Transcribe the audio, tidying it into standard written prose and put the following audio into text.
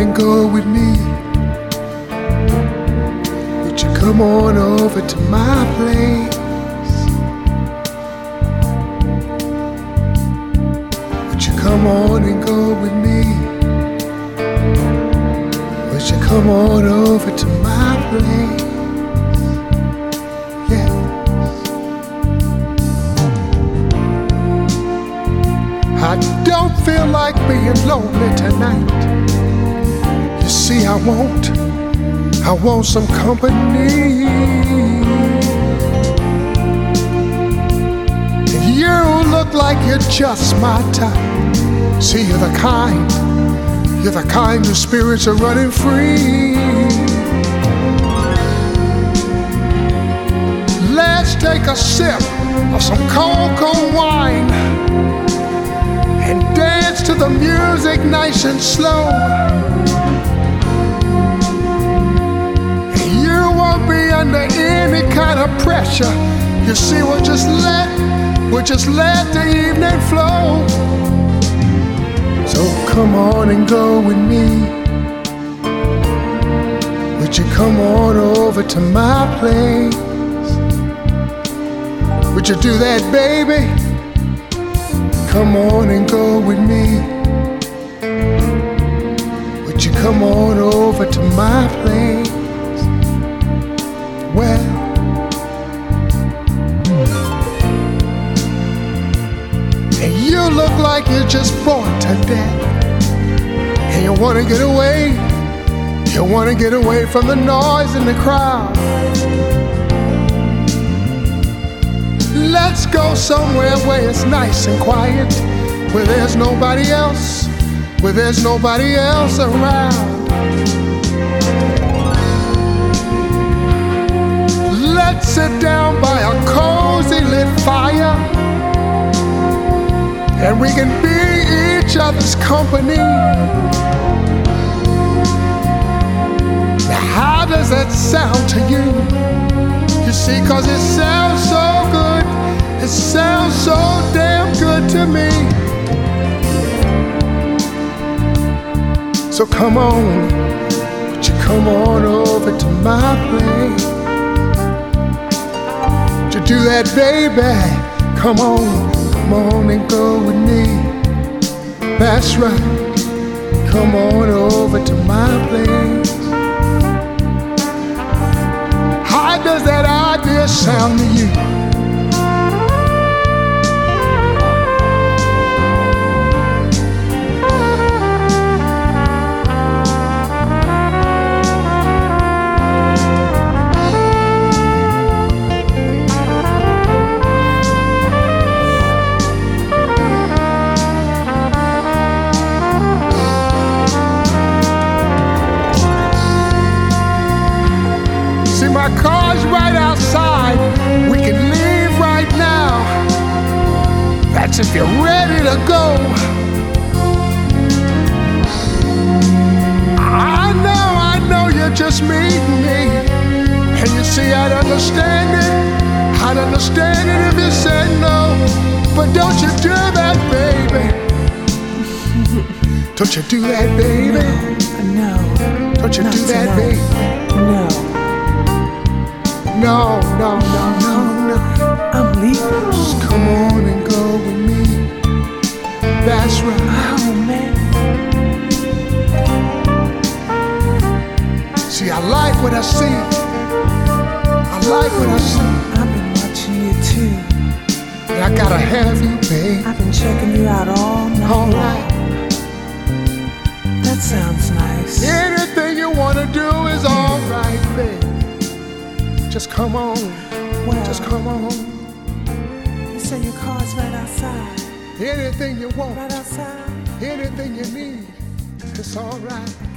and go with me? Would you come on over to my place? Would you come on and go with me? Would you come on over to my place? Yeah. I don't feel like being lonely tonight. You see, I want some company. You look like you're just my type. See, you're the kind whose spirits are running free. Let's take a sip of some cold, cold wine and dance to the music nice and slow. You won't be under any kind of pressure. You see, we'll just let the evening flow. So come on and go with me. Would you come on over to my place? Would you do that, baby? Come on and go with me. Would you come on over to my place? Well, and you look like you're just bored to death, and you wanna get away. You wanna get away from the noise and the crowd. Let's go somewhere where it's nice and quiet, where there's nobody else, around. Let's sit down by a cozy lit fire, and we can be each other's company. Now, how does that sound to you? You see, 'cause it sounds so good. It sounds so damn good to me. So come on, would you come on over to my place? Would you do that, baby? Come on and go with me. That's right, come on over to my place. How does that idea sound to you? My car's right outside. We can leave right now. That's if you're ready to go. I know you're just meeting me. And you see, I'd understand it if you said no. But don't you do that, baby. Don't you do that, baby. No. Don't you do that, baby. No. No. I'm leaving. Just come on and go with me. That's right. Oh, man. See, I like what I see. I've been watching you too. And I gotta have you, babe. I've been checking you out all night. All right. That sounds nice. Anything you wanna do is all right, babe. Just come on. Well, Just come on. You say your car's right outside. Anything you want, Right outside. anything you need, it's all right.